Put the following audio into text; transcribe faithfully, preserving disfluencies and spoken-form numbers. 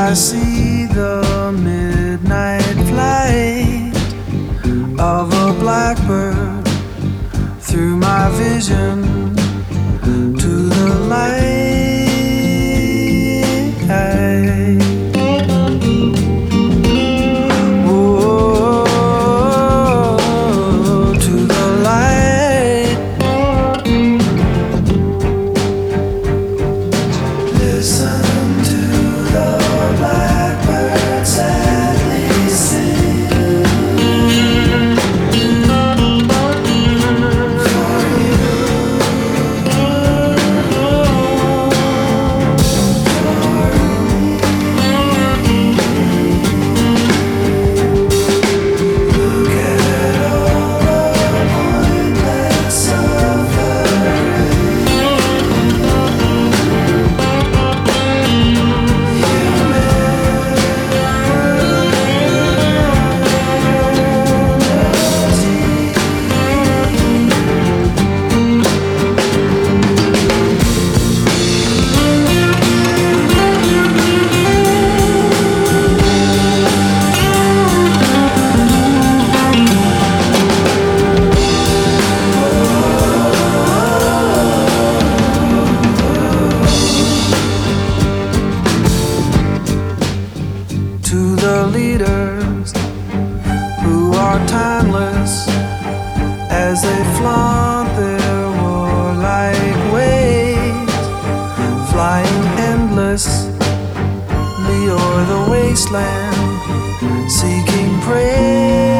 I see the midnight flight of a blackbird through my vision to the light. Oh, to the light. Listen to the blackbird sadly sing for you. Look at all the pointless suffering. To the leaders who are timeless as they flaunt their warlike ways, flying endlessly o'er the wasteland, seeking prey.